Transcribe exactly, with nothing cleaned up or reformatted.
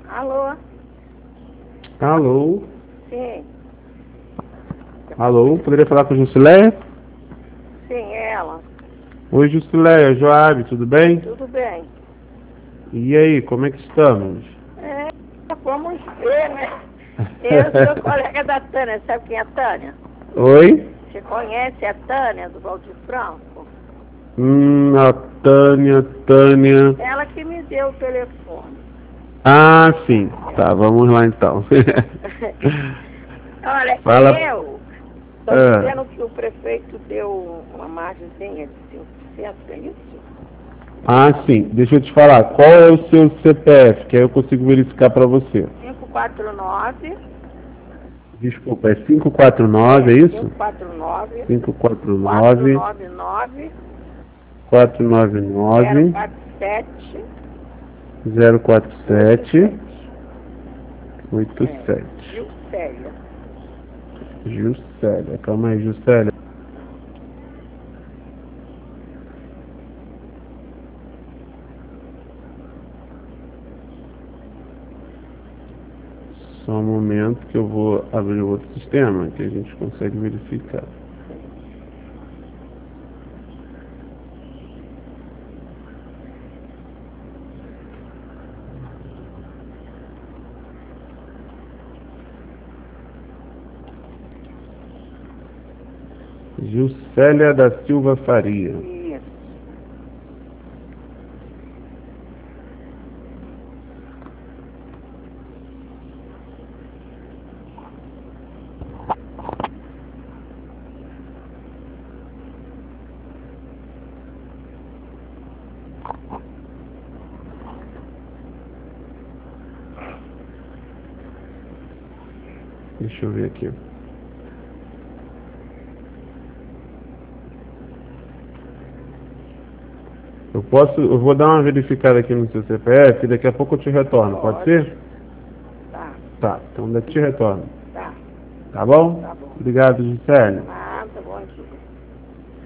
Alô? Alô? Sim, Alô? Poderia falar com a Jusileia? sim, ela. Oi, Jusileia, Joab, tudo bem? Tudo bem. E aí, como é que estamos? É, vamos ver, né? Eu sou colega da Tânia, sabe quem é a Tânia? Oi? Você conhece a Tânia do Valdir Franco? Hum, a Tânia, Tânia... Ela que me deu o telefone. Ah, sim. Tá, vamos lá então. Olha, Fala... eu estou Ah, dizendo que o prefeito deu uma margemzinha de cinco por cento, é isso? ah, sim. Deixa eu te falar. Qual é o seu C P F? Que aí eu consigo verificar pra você. cinco quatro nove, Desculpa, é cinco quatro nove, é, é isso? cinco quatro nove, cinco quatro quatro nove, nove nove, quatro nove zero nove, quatro sete, zero quatro oito sete, sete. oito É, sete. Gilcélia. Juscelia, calma aí, Juscelia. Só um momento que eu vou abrir outro sistema que a gente consegue verificar. Juscelia da Silva Faria. Isso. Deixa eu ver aqui. Eu posso, eu vou dar uma verificada aqui no seu C P F e daqui a pouco eu te retorno, pode ser? Tá, Tá, então eu te retorno. tá, Tá bom? tá bom. Obrigado, Juscelia.